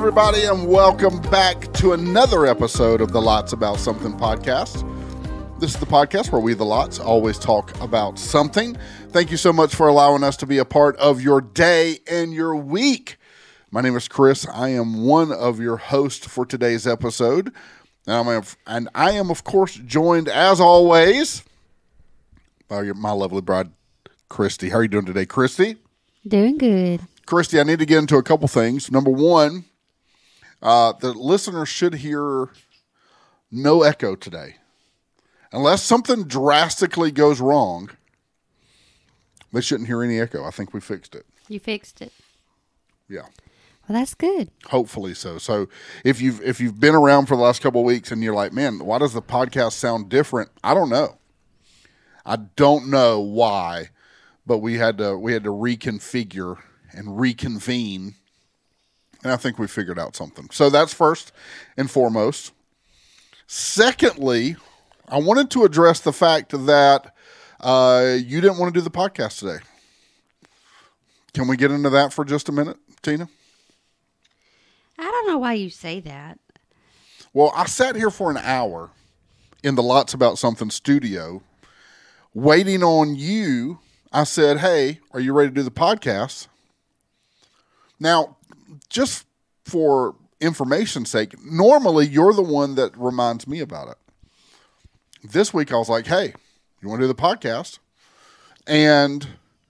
everybody, and welcome back to another episode of the Lots About Something podcast. This is the podcast where we, the Lots, always talk about something. Thank you so much for allowing us to be a part of your day and your week. My name is Chris. I am one of your hosts for today's episode. And I am, of course, joined, as always, by my lovely bride, Christy. How are you doing today, Christy? Doing good. Christy, I need to get into a couple things. Number one, the listeners should hear no echo today. Unless something drastically goes wrong, they shouldn't hear any echo. I think we fixed it. You fixed it. Yeah. Well, that's good. Hopefully so. So if you've been around for the last couple of weeks and you're like, man, why does the podcast sound different? I don't know. I don't know why, but we had to reconfigure and reconvene, and I think we figured out something. So that's first and foremost. Secondly, I wanted to address the fact that you didn't want to do the podcast today. Can we get into that for just a minute, Tina? I don't know why you say that. Well, I sat here for an hour in the Lots About Something studio waiting on you. I said, hey, are you ready to do the podcast? Now, just for information's sake, normally you're the one that reminds me about it. This week I was like, hey, you want to do the podcast? And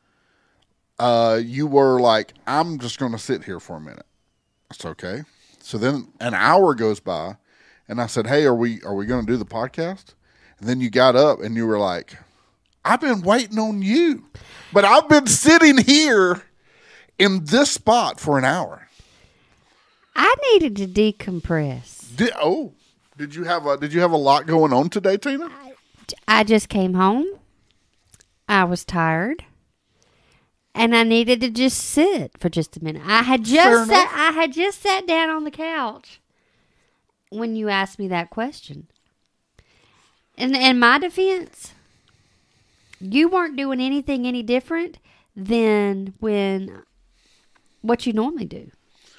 you were like, I'm just going to sit here for a minute. That's okay. So then an hour goes by, and I said, hey, are we going to do the podcast? And then you got up and you were like, I've been waiting on you, but I've been sitting here in this spot for an hour. I needed to decompress. Did you have a lot going on today, Tina? I just came home. I was tired. And I needed to just sit for just a minute. I had just sat down on the couch when you asked me that question. And in my defense, you weren't doing anything any different than what you normally do.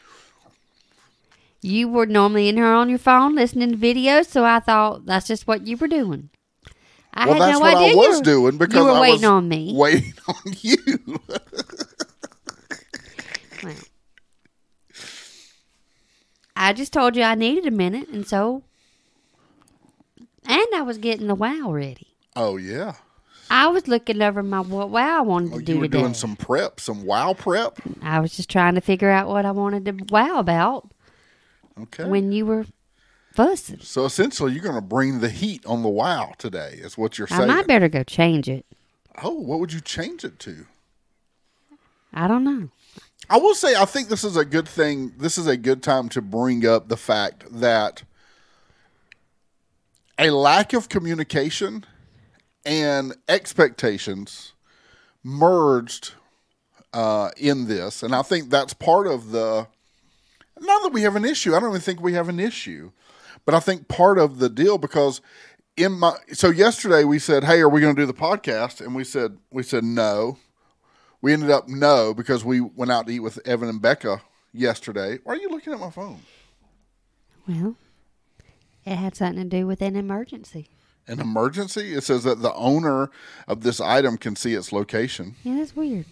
You were normally in here on your phone listening to videos, so I thought that's just what you were doing. I had that's no what idea I was doing because you were I waiting was on me. Waiting on you. Well, I just told you I needed a minute, and I was getting the wow ready. Oh yeah. I was looking over my what wow I wanted to do today. You were doing some prep, some wow prep. I was just trying to figure out what I wanted to wow about. Okay. When you were fussing. So essentially, you're going to bring the heat on the wow today, is what you're saying. I might better go change it. Oh, what would you change it to? I don't know. I will say, I think this is a good thing. This is a good time to bring up the fact that a lack of communication and expectations merged in this. And I think that's part of the, not that we have an issue. I don't even think we have an issue. But I think part of the deal, because so yesterday we said, hey, are we going to do the podcast? And we said no. We ended up no, because we went out to eat with Evan and Becca yesterday. Why are you looking at my phone? Well, it had something to do with an emergency. An emergency? It says that the owner of this item can see its location. Yeah, that's weird.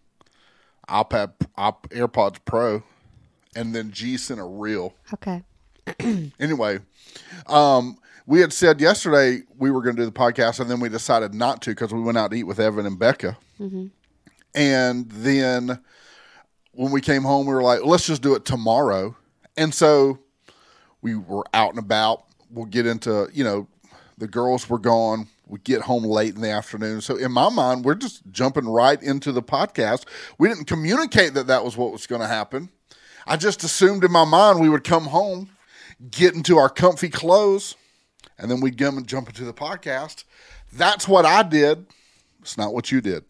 AirPods Pro, and then G sent a reel. Okay. Anyway, we had said yesterday we were going to do the podcast, and then we decided not to because we went out to eat with Evan and Becca. Mm-hmm. And then when we came home, we were like, let's just do it tomorrow. And so we were out and about. We'll get into, the girls were gone. We get home late in the afternoon. So in my mind, we're just jumping right into the podcast. We didn't communicate that was what was going to happen. I just assumed in my mind we would come home, get into our comfy clothes, and then we'd jump into the podcast. That's what I did. It's not what you did.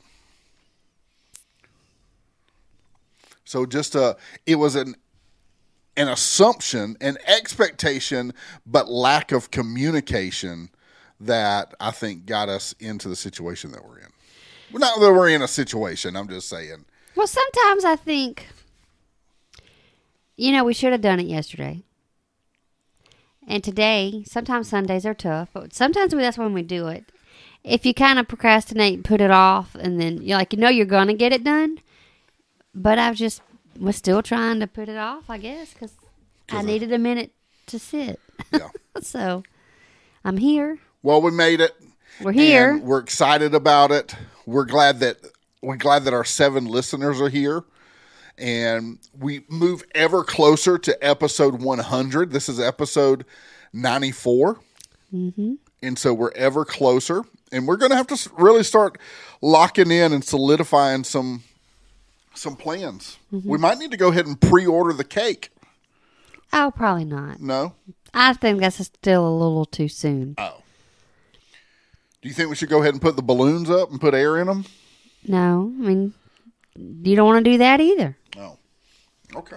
So it was an assumption, an expectation, but lack of communication that I think got us into the situation that we're in. Well, not that we're in a situation, I'm just saying. Well, sometimes I think, we should have done it yesterday. And today, sometimes Sundays are tough, but sometimes that's when we do it. If you kind of procrastinate and put it off, and then you're you're going to get it done, but I was still trying to put it off, I guess, because I needed a minute to sit. Yeah. So, I'm here. Well, we made it. We're here. And we're excited about it. We're glad that our 7 listeners are here. And we move ever closer to episode 100. This is episode 94. Mm-hmm. And so we're ever closer. And we're going to have to really start locking in and solidifying some plans. Mm-hmm. We might need to go ahead and pre-order the cake. Oh, probably not. No? I think that's still a little too soon. Oh. Do you think we should go ahead and put the balloons up and put air in them? No. I mean, you don't want to do that either. No. Okay.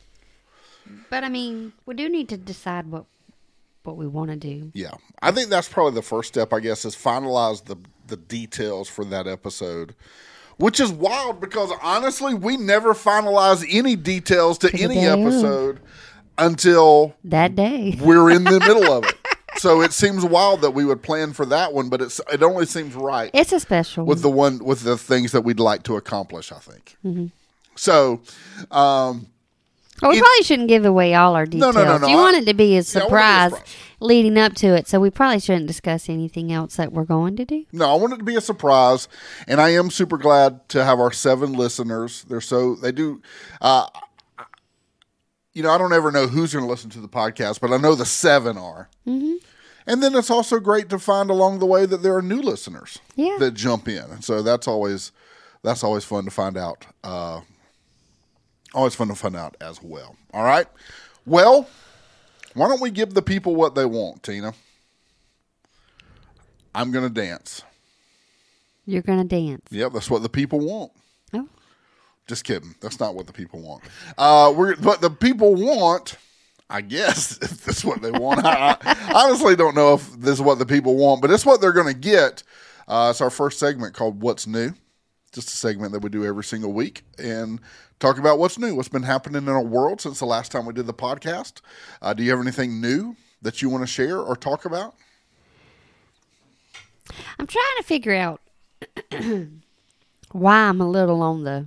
But, I mean, we do need to decide what we want to do. Yeah. I think that's probably the first step, I guess, is finalize the details for that episode. Which is wild because, honestly, we never finalize any details to any episode until that day. We're in the middle of it. So it seems wild that we would plan for that one, but it only seems right. It's a special with the things that we'd like to accomplish, I think. Mm-hmm. So, we probably shouldn't give away all our details. No. You want it to be a surprise leading up to it, so we probably shouldn't discuss anything else that we're going to do. No, I want it to be a surprise, and I am super glad to have our 7 listeners. They do. I don't ever know who's going to listen to the podcast, but I know the 7 are. Mm-hmm. And then it's also great to find along the way that there are new listeners that jump in, and so that's always fun to find out. Always fun to find out as well. All right. Well, why don't we give the people what they want, Tina? I'm going to dance. You're going to dance? Yep, that's what the people want. Oh. Just kidding. That's not what the people want. But the people want, I guess, if that's what they want. I honestly don't know if this is what the people want, but it's what they're going to get. It's our first segment called What's New. Just a segment that we do every single week and talk about what's new, what's been happening in our world since the last time we did the podcast. Do you have anything new that you want to share or talk about? I'm trying to figure out why I'm a little on the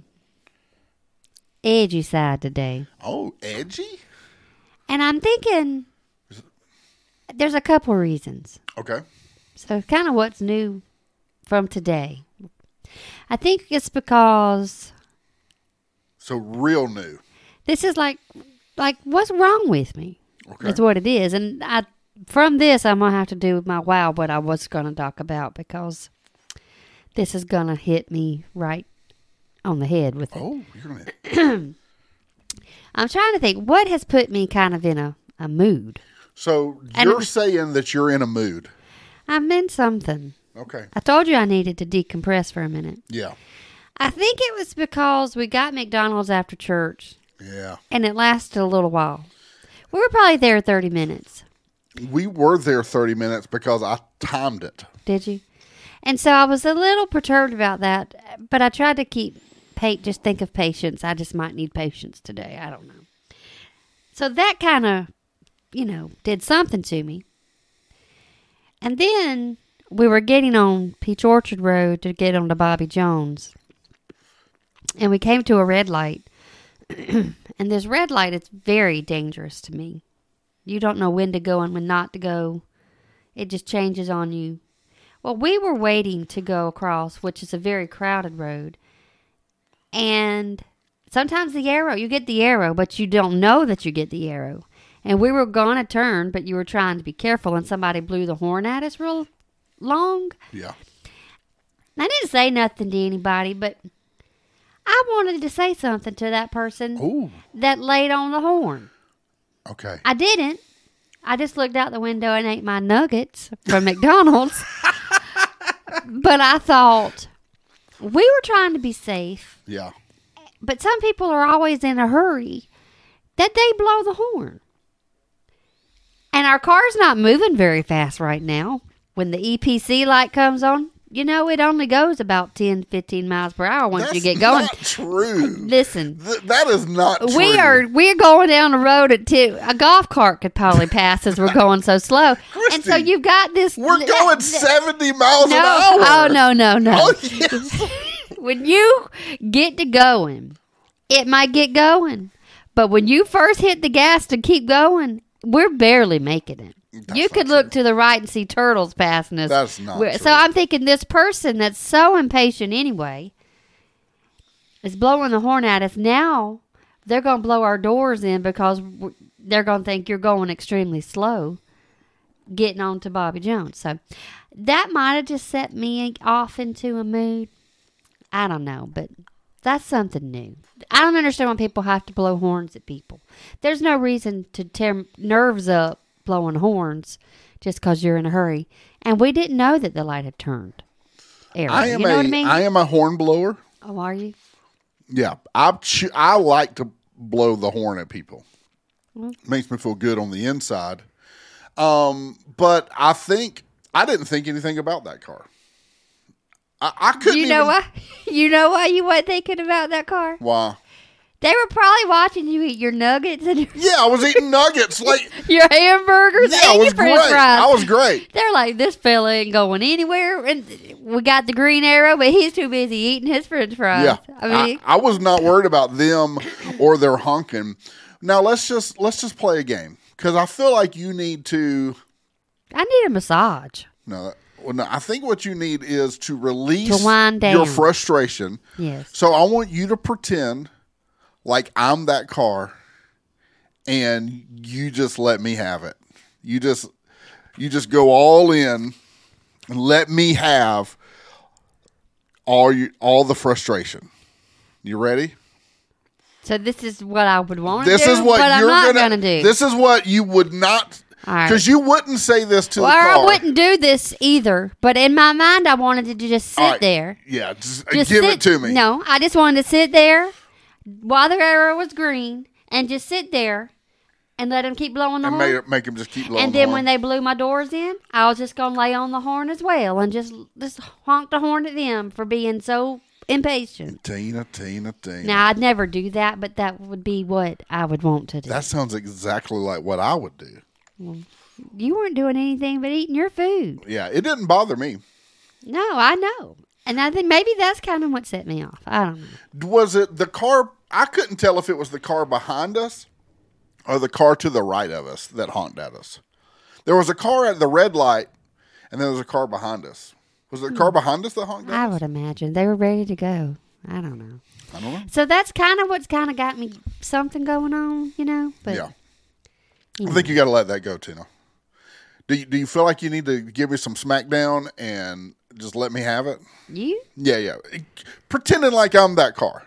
edgy side today. Oh, edgy? And I'm thinking there's a couple reasons. Okay. So kind of what's new from today. I think it's because... So real new. This is like what's wrong with me? Okay. That's what it is. And from this, I'm going to have to do my what I was going to talk about because this is going to hit me right on the head with it. Oh, you're going to... I'm trying to think, what has put me kind of in a mood? So you're saying that you're in a mood. I'm in something. Okay. I told you I needed to decompress for a minute. Yeah. I think it was because we got McDonald's after church. Yeah. And it lasted a little while. We were probably there 30 minutes. We were there 30 minutes because I timed it. Did you? And so I was a little perturbed about that, but I tried to just think of patience. I just might need patience today. I don't know. So that kind of, did something to me. And then we were getting on Peach Orchard Road to get on to Bobby Jones. And we came to a red light. And this red light is very dangerous to me. You don't know when to go and when not to go. It just changes on you. Well, we were waiting to go across, which is a very crowded road. And sometimes you get the arrow, but you don't know that you get the arrow. And we were going to turn, but you were trying to be careful, and somebody blew the horn at us real long. Yeah. I didn't say nothing to anybody, but I wanted to say something to that person that laid on the horn. Okay. I didn't. I just looked out the window and ate my nuggets from McDonald's. But I thought, we were trying to be safe. Yeah. But some people are always in a hurry that they blow the horn. And our car's not moving very fast right now. When the EPC light comes on, you know, it only goes about 10, 15 miles per hour once That's you get going. not true. Listen. That is not true. We're going down the road at a golf cart could probably pass as we're going so slow. Christy, and so you've got this. We're going 70 miles an hour. Oh, no. Oh, yes. When you get to going, it might get going. But when you first hit the gas to keep going, we're barely making it. You could look to the right and see turtles passing us. That's not true. So I'm thinking this person that's so impatient anyway is blowing the horn at us. Now they're going to blow our doors in because they're going to think you're going extremely slow getting on to Bobby Jones. So that might have just set me off into a mood. I don't know, but that's something new. I don't understand why people have to blow horns at people. There's no reason to tear nerves up blowing horns just because you're in a hurry. And we didn't know that the light had turned. Aaron, you know what I mean? I am a horn blower. Oh, are you? Yeah. I like to blow the horn at people. Makes me feel good on the inside. But I didn't think anything about that car. I couldn't. You know why? You know why you weren't thinking about that car? Why? They were probably watching you eat your nuggets and I was eating nuggets, like your hamburgers and your French fries. I was great. They're like, this fella ain't going anywhere, and we got the green arrow, but he's too busy eating his French fries. Yeah, I mean, I was not worried about them or their honking. Now let's just play a game because I feel like you need to. I need a massage. No, I think what you need is to release to wind down your frustration. Yes. So I want you to pretend like I'm that car, and you just let me have it. You just go all in and let me have all the frustration. You ready? So this is what I would want to do. This is what but you're I'm not gonna do. This is what you would not. Because you wouldn't say this to the car. I wouldn't do this either. But in my mind, I wanted to just sit there. Yeah, just give it to me. No, I just wanted to sit there while the arrow was green and just sit there and let him keep blowing the horn. And make him just keep blowing and the then horn. when they blew my doors in, I was just going to lay on the horn as well and just honk the horn at them for being so impatient. Tina. Now, I'd never do that, but that would be what I would want to do. That sounds exactly like what I would do. Well, you weren't doing anything but eating your food. Yeah, it didn't bother me. No, I know. And I think maybe that's kind of what set me off. I don't know. Was it the car? I couldn't tell if it was the car behind us or the car to the right of us that honked at us. There was a car at the red light, and there was a car behind us. Was it a car behind us that honked at us? I would imagine. They were ready to go. I don't know. I don't know. So that's kind of what's kind of got me something going on, you know? But, yeah. I think you got to let that go, Tina. Do you feel like you need to give me some smackdown and just let me have it? You? Yeah. Pretending like I'm that car.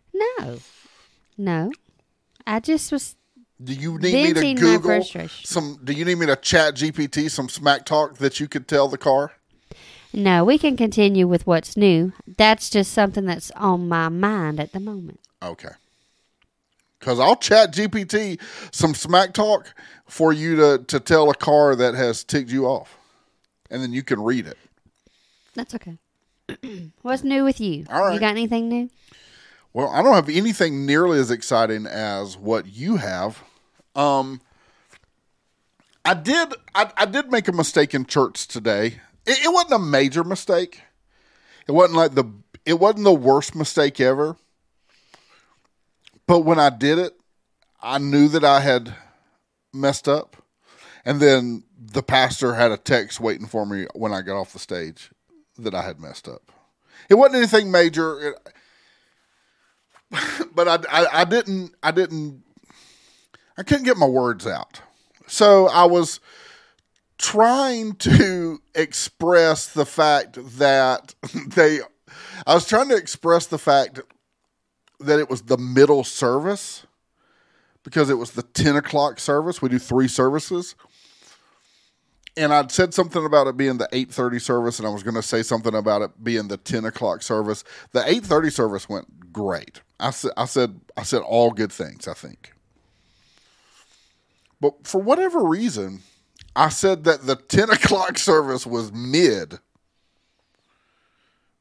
No. I just was. Do you need me to Google some? Do you need me to chat GPT some smack talk that you could tell the car? No, we can continue with what's new. That's just something that's on my mind at the moment. Okay. Because I'll chat GPT some smack talk for you to tell a car that has ticked you off. And then you can read it. That's okay. What's new with you? All right. You got anything new? Well, I don't have anything nearly as exciting as what you have. I did make a mistake in church today. It wasn't a major mistake. It wasn't the worst mistake ever. But when I did it, I knew that I had messed up. And then the pastor had a text waiting for me when I got off the stage that I had messed up. It wasn't anything major, but I couldn't get my words out. So I was trying to express the fact that it was the middle service because it was the 10 o'clock service. We do 3 services. And I'd said something about it being the 8:30 service, and I was going to say something about it being the 10 o'clock service. The 8:30 service went great. I said all good things, I think. But for whatever reason, I said that the 10 o'clock service was mid.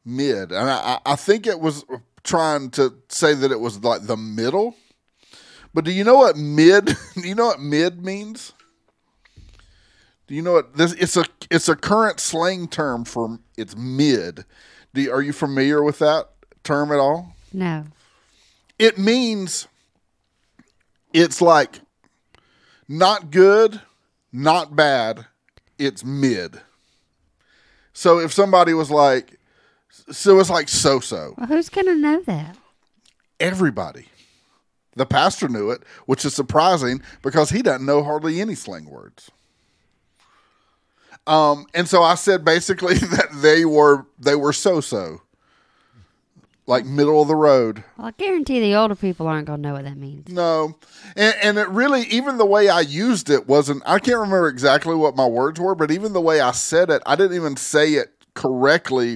Mid. And I think it was trying to say that it was like the middle. But do you know what mid? Do you know what mid means? Do you know what this? It's a current slang term for it's mid. Are you familiar with that term at all? No. It means it's like not good, not bad. It's mid. So if somebody was like, so it's like so-so. Well, who's going to know that? Everybody. The pastor knew it, which is surprising because he doesn't know hardly any slang words. And so I said basically that they were so-so, like middle of the road. Well, I guarantee the older people aren't going to know what that means. No, and it really, even the way I used it wasn't. I can't remember exactly what my words were, but even the way I said it, I didn't even say it correctly.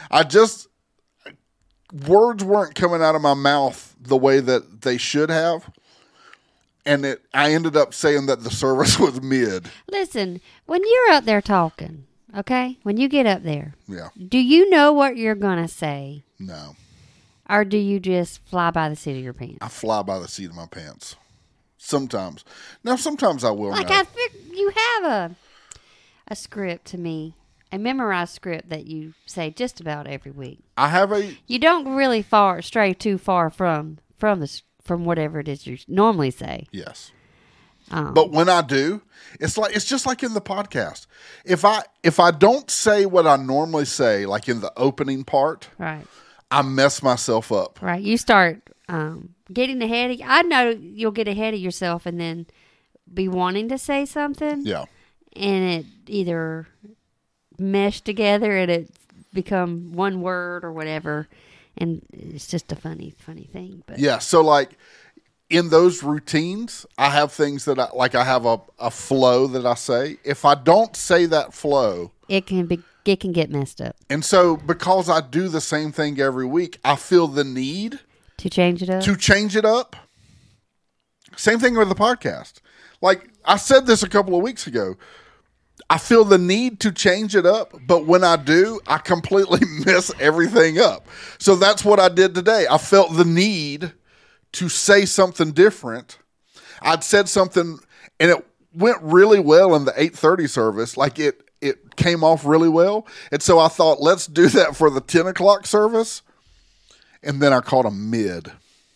Words weren't coming out of my mouth the way that they should have. And I ended up saying that the service was mid. Listen, when you're up there talking, okay, when you get up there, Yeah. do you know what you're going to say? No. Or do you just fly by the seat of your pants? I fly by the seat of my pants. Sometimes. Now, sometimes I will Like, know. you have a script to me, a memorized script that you say just about every week. I have a... You don't really stray too far from whatever it is you normally say. Yes. But when I do, it's just like in the podcast. If I don't say what I normally say, like in the opening part, Right. I mess myself up. Right. You start getting ahead of... I know you'll get ahead of yourself and then be wanting to say something. Yeah. And it either mesh together and it become one word or whatever. And it's just a funny thing. But Yeah. So like in those routines, I have things that I have a flow that I say. If I don't say that flow, it can get messed up. and so because I do the same thing every week, I feel the need To change it up? to change it up. Same thing with the podcast. Like I said this a couple of weeks ago. I feel the need to change it up, but when I do, I completely mess everything up. So that's what I did today. I felt the need to say something different. I'd said something and it went really well in the 8:30 service. Like it came off really well. And so I thought, let's do that for the 10 o'clock service. And then I called them mid.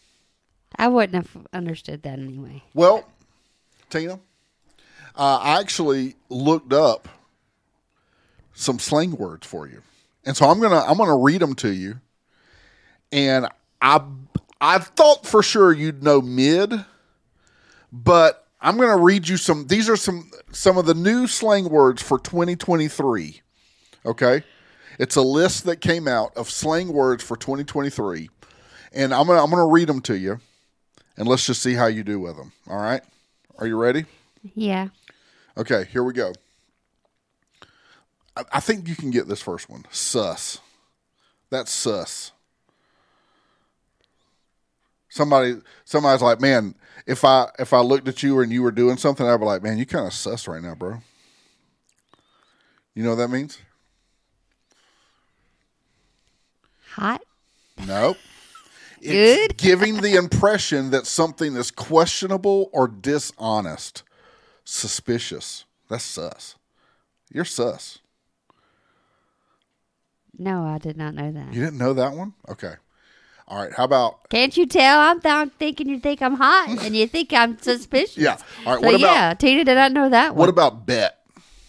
I wouldn't have understood that anyway. Well, Tina, I actually looked up some slang words for you, and so I'm gonna read them to you. And I thought for sure you'd know mid, but I'm gonna read you some. These are some of the new slang words for 2023. Okay, it's a list that came out of slang words for 2023, and I'm gonna read them to you, and let's just see how you do with them. All right, are you ready? Yeah. Okay, here we go. I think you can get this first one. Sus. That's sus. Somebody's like, man, if I looked at you and you were doing something, I'd be like, man, you kind of sus right now, bro. You know what that means? Hot? Nope. Good? It's giving the impression that something is questionable or dishonest. Suspicious. That's sus. You're sus. No, I did not know that. You didn't know that one? Okay. All right. How about... Can't you tell? I'm thinking you think I'm hot and you think I'm suspicious. Yeah. All right. So What about... yeah, Tina did not know that one. What about bet?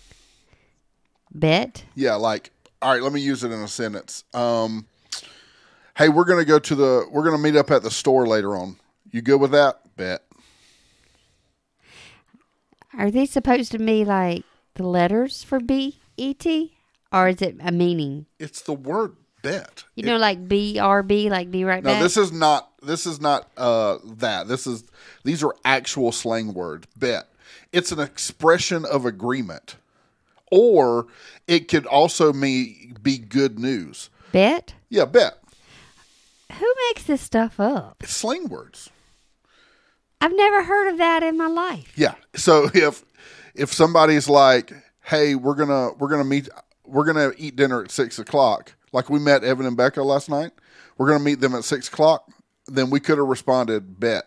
Bet? Yeah, like, all right, let me use it in a sentence. Hey, we're gonna meet up at the store later on. You good with that? Bet. Are they supposed to be like the letters for B-E-T? Or is it a meaning? It's the word bet. You know, like B-R-B, like be right back? No, this is not that. These are actual slang words. Bet. It's an expression of agreement. Or it could also be good news. Bet? Yeah, bet. Who makes this stuff up? It's slang words. I've never heard of that in my life. Yeah. So if somebody's like, "Hey, we're gonna meet," we're gonna eat dinner at 6:00. Like we met Evan and Becca last night. We're gonna meet them at 6:00. Then we could have responded, bet.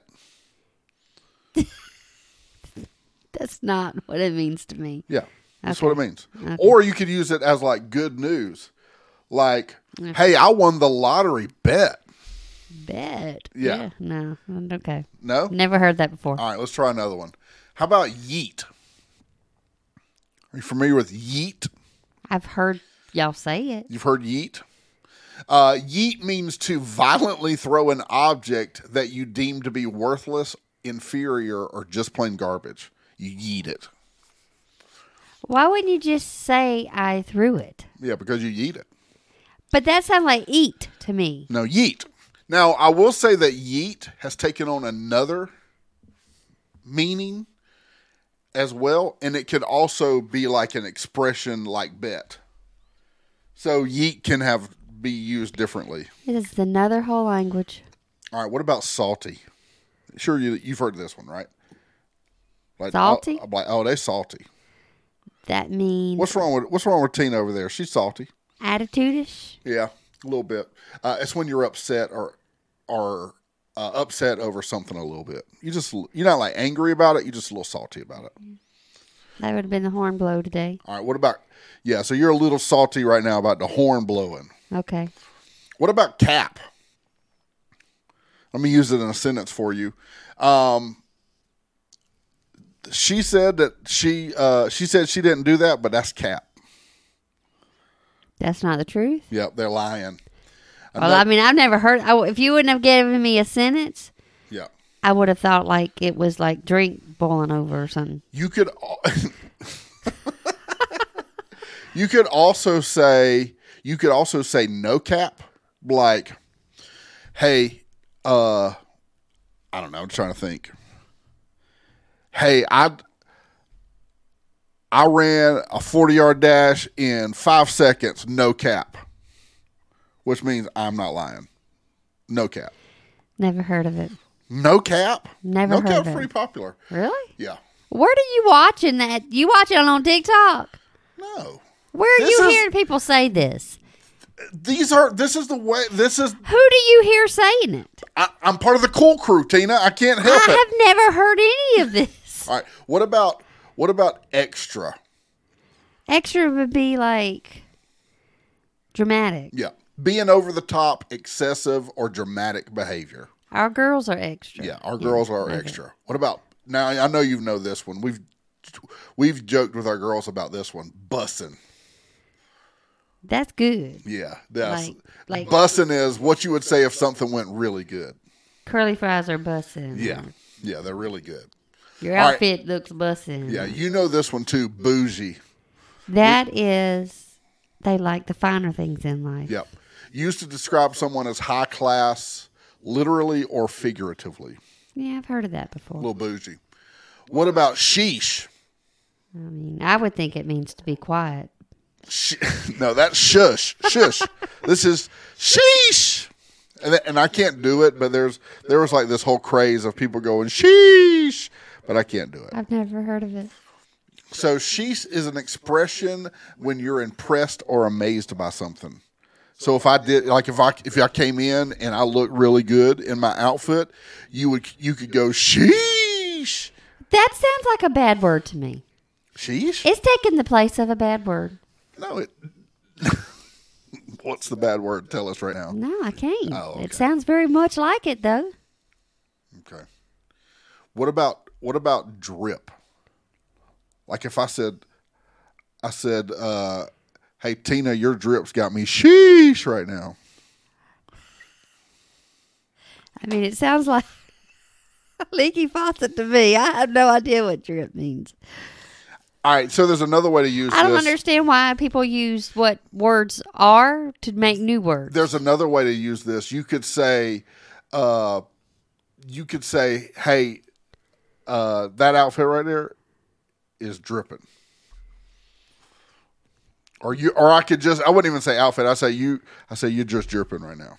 That's not what it means to me. Yeah, that's Okay. what it means. Okay. Or you could use it as like good news. Like, hey, I won the lottery, bet. Bet. Yeah. No. Okay. No? Never heard that before. All right, let's try another one. How about yeet? Are you familiar with yeet? I've heard y'all say it. You've heard yeet? Yeet means to violently throw an object that you deem to be worthless, inferior, or just plain garbage. You yeet it. Why wouldn't you just say I threw it? Yeah, because you yeet it. But that sounds like eat to me. No, yeet. Now, I will say that yeet has taken on another meaning as well, and it could also be like an expression like bet. So yeet can be used differently. It is another whole language. All right, what about salty? Sure, you've heard this one, right? Like, Salty? Like, oh, they salty. That means What's wrong with Tina over there? She's salty. attitude-ish. Yeah, a little bit. It's when you're upset or upset over something a little bit. You're not like angry about it. You're just a little salty about it. That would have been the horn blow today. All right. What about? Yeah. So you're a little salty right now about the horn blowing. Okay. What about cap? Let me use it in a sentence for you. She said that she said she didn't do that, but that's cap. That's not the truth. Yep, they're lying. Well, I mean, I've never heard. If you wouldn't have given me a sentence, Yeah. I would have thought like it was like drink boiling over or something. You could you could also say no cap, like, hey, I don't know, I'm trying to think. Hey, I ran a 40-yard dash in 5 seconds, no cap. Which means I'm not lying. No cap. Never heard of it. No cap? Never No heard cap's of it. pretty popular. Really? Yeah. Where do you watching that? You watching it on TikTok? No. Where are This you is- hearing people say this? This is the way, Who do you hear saying it? I'm part of the cool crew, Tina. I can't help it. I have never heard any of this. All right. What about extra? Extra would be like dramatic. Yeah. Being over the top, excessive, or dramatic behavior. Our girls are extra. Yeah, our girls are okay. extra. What about now? I know you know this one. We've joked with our girls about this one. Bussing. That's good. Yeah, that's Like- bussing is what you would say if something went really good. Curly fries are bussin'. Yeah, they're really good. Your All right. outfit looks bussin'. Yeah, you know this one too. Bougie. That is, they like the finer things in life. Yep. Used to describe someone as high class, literally or figuratively. Yeah, I've heard of that before. A little bougie. What about sheesh? I mean, I would think it means to be quiet. No, that's shush. Shush. This is sheesh. And I can't do it, but there was like this whole craze of people going sheesh, but I can't do it. I've never heard of it. So sheesh is an expression when you're impressed or amazed by something. So if I came in and I looked really good in my outfit, you could go sheesh. That sounds like a bad word to me. Sheesh? It's taking the place of a bad word. No, it. What's the bad word? Tell us right now. No, I can't. Oh, okay. It sounds very much like it, though. Okay. What about drip? Like if I said, hey Tina, your drip's got me sheesh right now. I mean, it sounds like a leaky faucet to me. I have no idea what drip means. All right, so there's another way to use I don't this. understand why people use what words are to make new words. There's another way to use this. You could say, hey, that outfit right there is dripping. I wouldn't even say outfit. I say you're just dripping right now.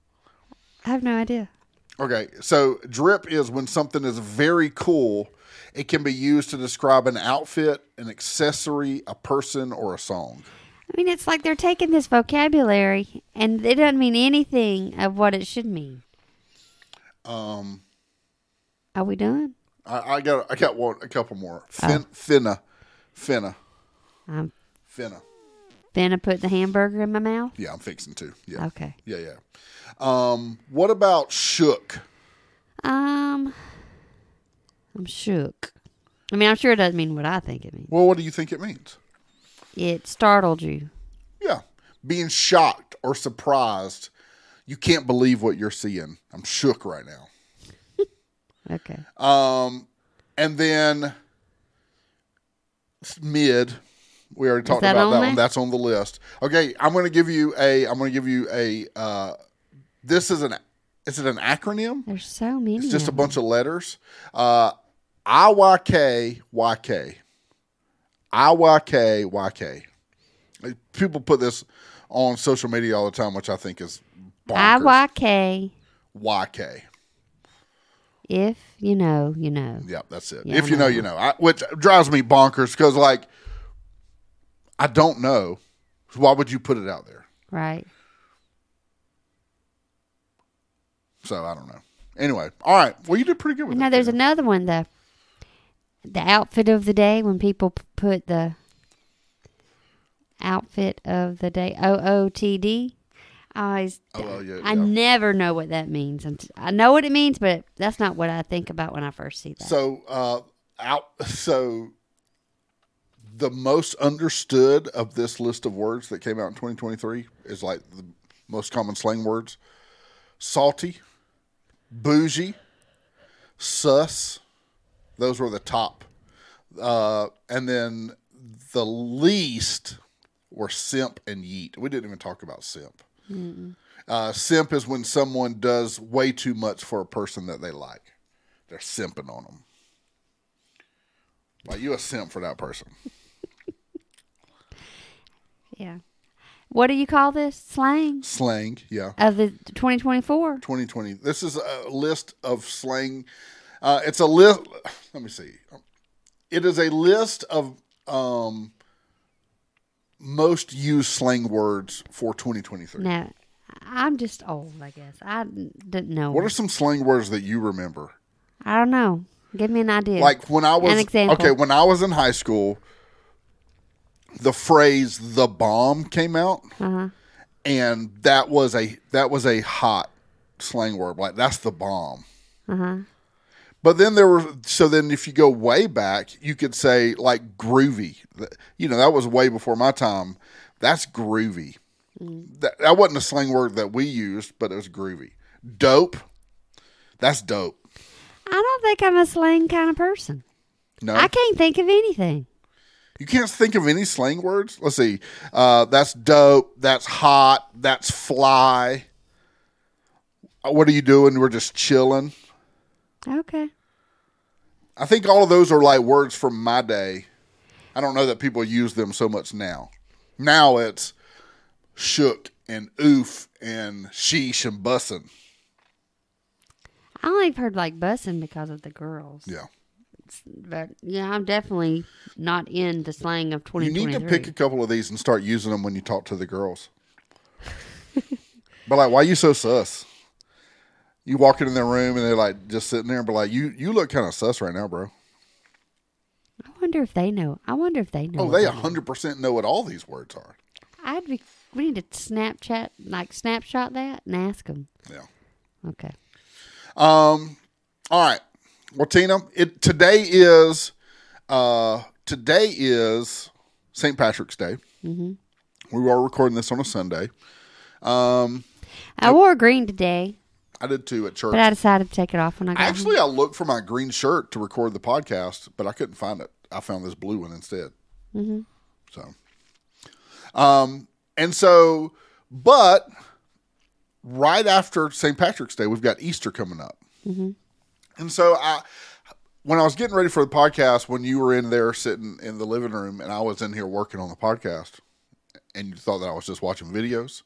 I have no idea. Okay, so drip is when something is very cool It can be used to describe an outfit, an accessory, a person, or a song. I mean, it's like they're taking this vocabulary and it doesn't mean anything of what it should mean. Are we done? I got a couple more. Finna. I'm Finna. finna put the hamburger in my mouth. Yeah, I'm fixing to. Yeah. Okay. Yeah. What about shook? I'm shook. I mean, I'm sure it doesn't mean what I think it means. Well, what do you think it means? It startled you. Yeah. Being shocked or surprised. You can't believe what you're seeing. I'm shook right now. Okay. And then mid. We already talked about that one. That's on the list. Okay, I'm going to give you a. This is an. Is it an acronym? There's so many. It's just a bunch of letters. IYK. People put this on social media all the time, which I think is bonkers. YK. If you know, you know. Yep, that's it. Yeah, if you know, you know. Which drives me bonkers because, like, I don't know. So why would you put it out there? Right. So, I don't know. Anyway. All right. Well, you did pretty good with that. Now, there's another one, the outfit of the day, when people put the outfit of the day, OOTD. I never know what that means. I know what it means, but that's not what I think about when I first see that. So, the most understood of this list of words that came out in 2023 is like the most common slang words: salty, bougie, sus. Those were the top. And then the least were simp and yeet. We didn't even talk about simp. Simp is when someone does way too much for a person that they like. They're simping on them. Like, you a simp for that person. Yeah. What do you call this? Slang? Slang, yeah. Of the 2024? 2020. This is a list of slang. It's a list. Let me see. It is a list of most used slang words for 2023. No, I'm just old, I guess. I didn't know. What are some slang words that you remember? I don't know. Give me an idea. Like when I was an example. Okay, when I was in high school, the phrase "the bomb" came out, and that was a hot slang word. Like, that's the bomb. But then then if you go way back, you could say like groovy. You know, that was way before my time. That's groovy. That wasn't a slang word that we used, but it was groovy. Dope. That's dope. I don't think I'm a slang kind of person. No, I can't think of anything. You can't think of any slang words? Let's see. That's dope. That's hot. That's fly. What are you doing? We're just chilling. Okay. I think all of those are like words from my day. I don't know that people use them so much now. Now it's shook and oof and sheesh and bussin'. I only heard like bussin' because of the girls. Yeah. But yeah, I'm definitely not in the slang of 2023. You need to pick a couple of these and start using them when you talk to the girls. But like, why are you so sus? You walk in their room and they're like just sitting there and be like, you look kind of sus right now, bro. I wonder if they know. Oh, they 100% know what all these words are. We need to snapshot that and ask them. Yeah. Okay. All right. Well, Tina, today is St. Patrick's Day. Mm-hmm. We are recording this on a Sunday. I wore green today. I did too at church. But I decided to take it off when I got home. I looked for my green shirt to record the podcast, but I couldn't find it. I found this blue one instead. Mm-hmm. But right after St. Patrick's Day, we've got Easter coming up. Mm-hmm. And so when I was getting ready for the podcast, when you were in there sitting in the living room and I was in here working on the podcast and you thought that I was just watching videos,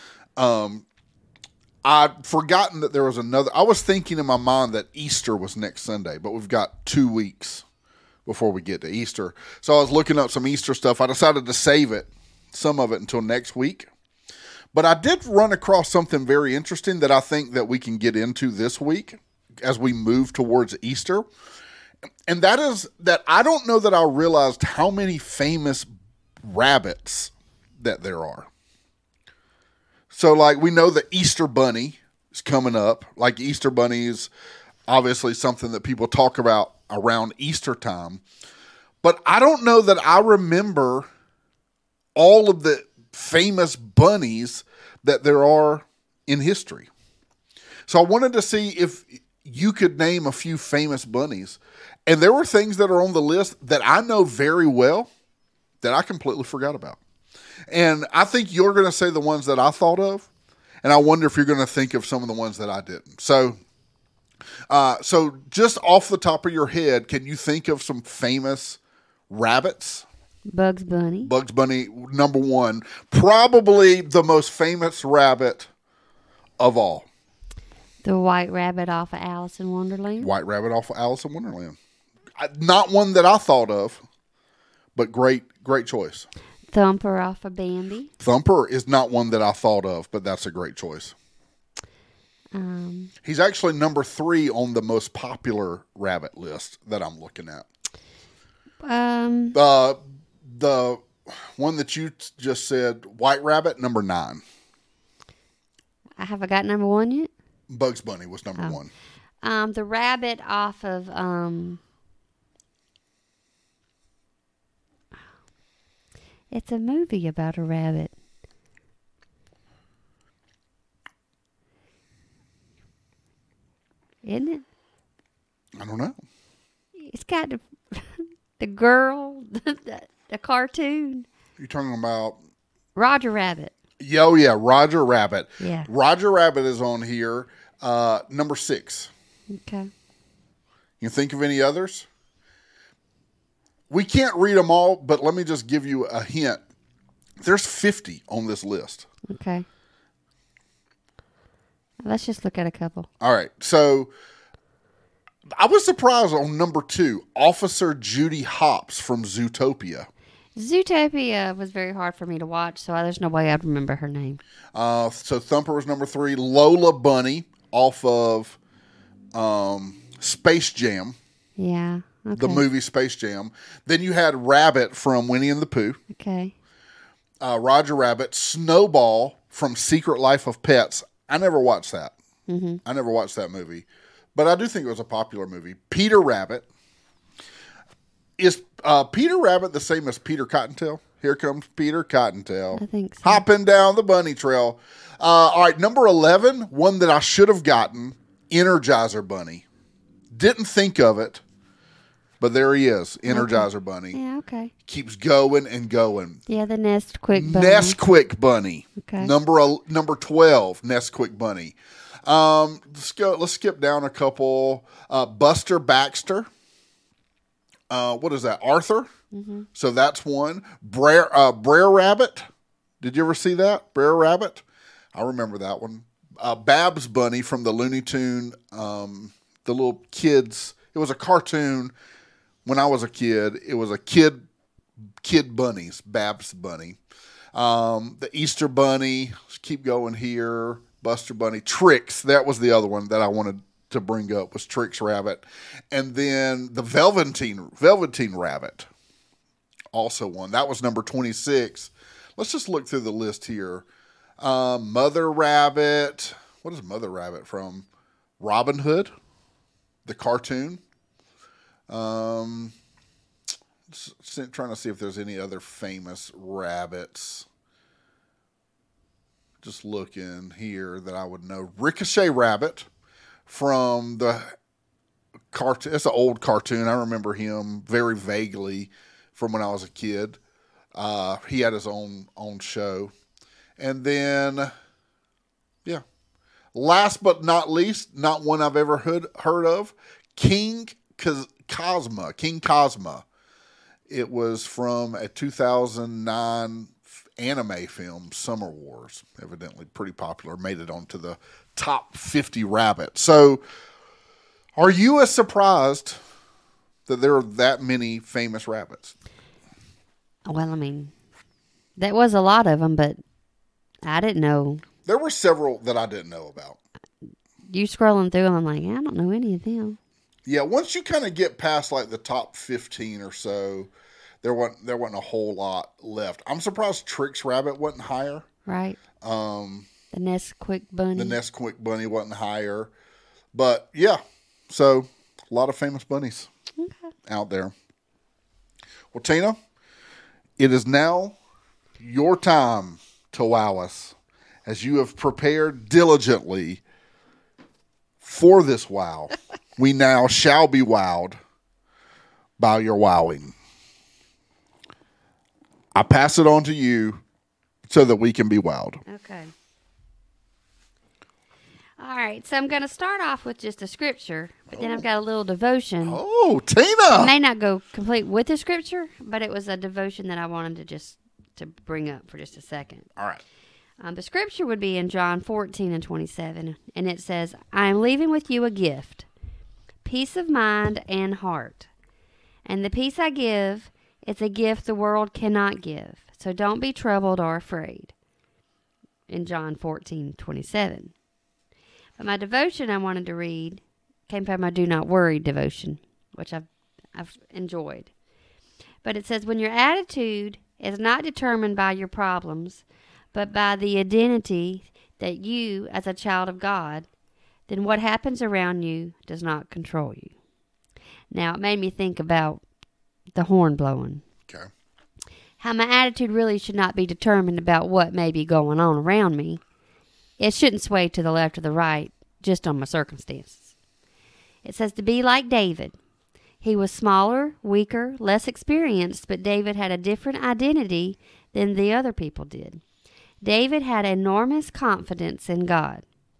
I'd forgotten that there was I was thinking in my mind that Easter was next Sunday, but we've got 2 weeks before we get to Easter. So I was looking up some Easter stuff. I decided to save some of it until next week. But I did run across something very interesting that I think that we can get into this week as we move towards Easter. And that is that I don't know that I realized how many famous rabbits that there are. So, like, we know the Easter Bunny is coming up. Like, Easter Bunny is obviously something that people talk about around Easter time. But I don't know that I remember all of the famous bunnies that there are in history. So I wanted to see if you could name a few famous bunnies. And there were things that are on the list that I know very well that I completely forgot about. And I think you're going to say the ones that I thought of. And I wonder if you're going to think of some of the ones that I didn't. So just off the top of your head, can you think of some famous rabbits? Bugs Bunny. Bugs Bunny, number one. Probably the most famous rabbit of all. The White Rabbit off of Alice in Wonderland. White Rabbit off of Alice in Wonderland. Not one that I thought of, but great choice. Thumper off of Bambi. Thumper is not one that I thought of, but that's a great choice. He's actually number 3 on the most popular rabbit list that I'm looking at. The one that you just said, White Rabbit, number 9. I haven't got number 1 yet? Bugs Bunny was number 1. The rabbit off of it's a movie about a rabbit. Isn't it? I don't know. It's got the girl, the cartoon. You're talking about Roger Rabbit. Oh, yeah, Roger Rabbit. Yeah. Roger Rabbit is on here, number 6. Okay. You think of any others? We can't read them all, but let me just give you a hint. There's 50 on this list. Okay. Let's just look at a couple. All right. So I was surprised on number 2, Officer Judy Hopps from Zootopia. Zootopia was very hard for me to watch, so there's no way I'd remember her name. So Thumper was number 3. Lola Bunny off of Space Jam. Yeah. Okay. The movie Space Jam. Then you had Rabbit from Winnie and the Pooh. Okay. Roger Rabbit. Snowball from Secret Life of Pets. I never watched that. Mm-hmm. I never watched that movie. But I do think it was a popular movie. Peter Rabbit. Is Peter Rabbit the same as Peter Cottontail? Here comes Peter Cottontail. I think so. Hopping down the bunny trail. All right, number 11, one that I should have gotten, Energizer Bunny. Didn't think of it, but there he is, Energizer Bunny. Yeah, okay. Keeps going and going. Yeah, the Nesquik Bunny. Nesquik Bunny. Okay. Number 12, Nesquik Bunny. Let's skip down a couple. Buster Baxter. What is that? Arthur. Mm-hmm. So that's one. Brer Rabbit. Did you ever see that? Brer Rabbit. I remember that one. Babs Bunny from the Looney Tune. The little kids. It was a cartoon when I was a kid. It was a kid bunnies. Babs Bunny. The Easter Bunny. Let's keep going here. Buster Bunny. Trix. That was the other one that I wanted to bring up, was Trix Rabbit. And then the Velveteen Rabbit. Also one. That was number 26. Let's just look through the list here. Mother Rabbit. What is Mother Rabbit from? Robin Hood, the cartoon. Trying to see if there's any other famous rabbits. Just looking here that I would know. Ricochet Rabbit from the cartoon. It's an old cartoon. I remember him very vaguely from when I was a kid. He had his own show. And then, yeah. Last but not least, not one I've ever heard of, King Cosma. King Cosma. It was from a 2009 anime film, Summer Wars. Evidently pretty popular. Made it onto the top 50 rabbits. So, are you as surprised that there are that many famous rabbits? Well, I mean, that was a lot of them, but I didn't know. There were several that I didn't know about. You scrolling through them, I'm like, I don't know any of them. Yeah, once you kind of get past like the top 15 or so, there wasn't a whole lot left. I'm surprised Trix Rabbit wasn't higher. Right. The Nesquik Bunny. The Nesquik Bunny wasn't higher. But yeah, so a lot of famous bunnies out there. Well, Tina, it is now your time to wow us, as you have prepared diligently for this wow. We now shall be wowed by your wowing. I pass it on to you so that we can be wowed. Okay. All right, so I'm going to start off with just a scripture, but then I've got a little devotion. Oh, Tina! It may not go complete with the scripture, but it was a devotion that I wanted to bring up for just a second. All right. The scripture would be in John 14:27, and it says, I am leaving with you a gift, peace of mind and heart. And the peace I give, it's a gift the world cannot give. So don't be troubled or afraid. In John 14:27. But my devotion I wanted to read came from my Do Not Worry devotion, which I've enjoyed. But it says, when your attitude is not determined by your problems, but by the identity that you, as a child of God, then what happens around you does not control you. Now, it made me think about the horn blowing. Okay. How my attitude really should not be determined about what may be going on around me. It shouldn't sway to the left or the right, just on my circumstances. It says to be like David. He was smaller, weaker, less experienced, but David had a different identity than the other people did. David had enormous confidence in God.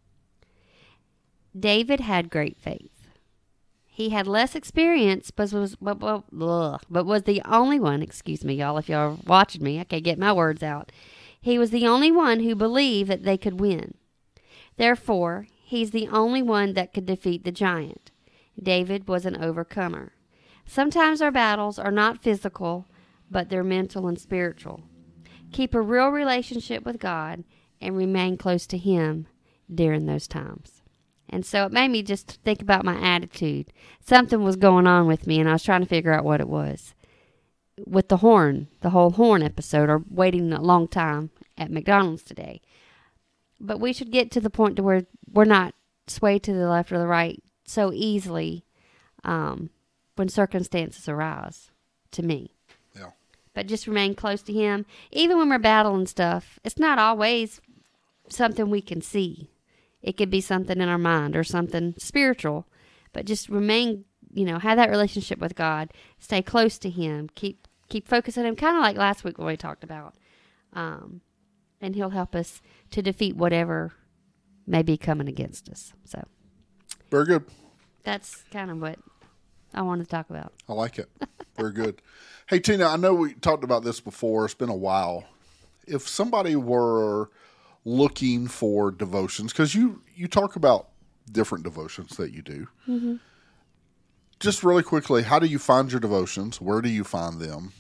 David had great faith. He had less experience, but was the only one, excuse me, y'all, if y'all are watching me, I can't get my words out. He was the only one who believed that they could win. Therefore, he's the only one that could defeat the giant. David was an overcomer. Sometimes our battles are not physical, but they're mental and spiritual. Keep a real relationship with God and remain close to Him during those times. And so it made me just think about my attitude. Something was going on with me, and I was trying to figure out what it was. With the horn, the whole horn episode, or waiting a long time at McDonald's today. But we should get to the point to where we're not swayed to the left or the right so easily when circumstances arise, to me. Yeah. But just remain close to Him. Even when we're battling stuff, it's not always something we can see. It could be something in our mind or something spiritual. But just remain, have that relationship with God. Stay close to Him. Keep focused on Him, kind of like last week when we talked about. And He'll help us to defeat whatever may be coming against us. So, very good. That's kind of what I wanted to talk about. I like it. Very good. Hey, Tina, I know we talked about this before. It's been a while. If somebody were looking for devotions, because you talk about different devotions that you do. Mm-hmm. Just really quickly, how do you find your devotions? Where do you find them?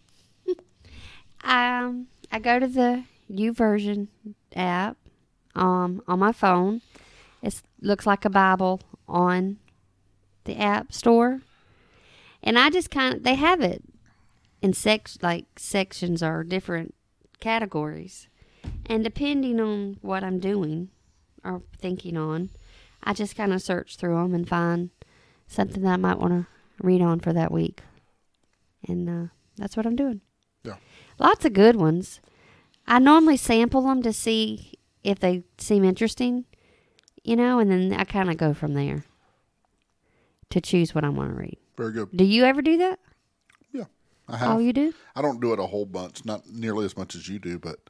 I go to the YouVersion app on my phone. It looks like a Bible on the app store. And I just they have it in sections or different categories. And depending on what I'm doing or thinking on, I just kind of search through them and find something that I might want to read on for that week. And that's what I'm doing. Yeah. Lots of good ones. I normally sample them to see if they seem interesting, and then I kind of go from there to choose what I want to read. Very good. Do you ever do that? Yeah, I have. Oh, you do? I don't do it a whole bunch, not nearly as much as you do, but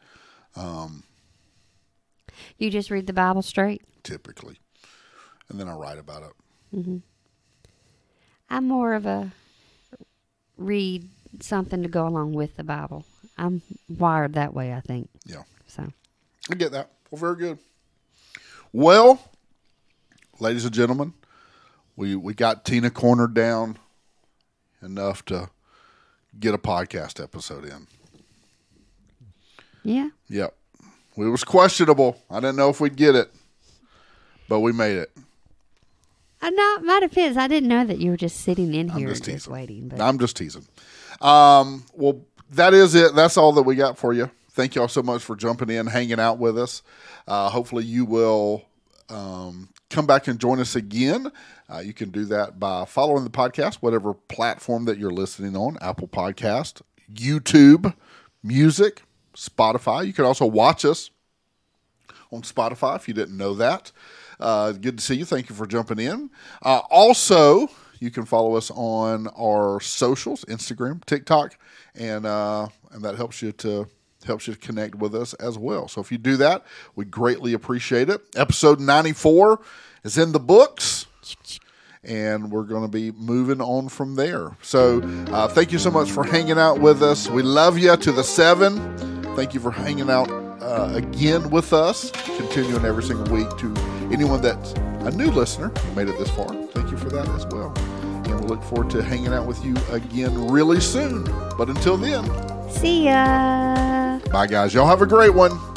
you just read the Bible straight? Typically. And then I write about it. Mm-hmm. I'm more of a read something to go along with the Bible. I'm wired that way, I think. Yeah. So I get that. Well, very good. Well, ladies and gentlemen, we got Tina cornered down enough to get a podcast episode in. Yeah. Yep. It was questionable. I didn't know if we'd get it, but we made it. My defense, I didn't know that you were just sitting in here just and just waiting. But. I'm just teasing. Well, that is it. That's all that we got for you. Thank you all so much for jumping in, hanging out with us. Hopefully you will come back and join us again. You can do that by following the podcast, whatever platform that you're listening on, Apple Podcast, YouTube, Music, Spotify. You can also watch us on Spotify if you didn't know that. Good to see you. Thank you for jumping in. Also, you can follow us on our socials, Instagram, TikTok, and that helps you to connect with us as well. So if you do that, we greatly appreciate it. Episode 94 is in the books, and we're going to be moving on from there. So thank you so much for hanging out with us. We love you to the 7. Thank you for hanging out again with us, continuing every single week. To anyone that's a new listener who made it this far, thank you for that as well. And we look forward to hanging out with you again really soon. But until then, see ya. Bye, guys. Y'all have a great one.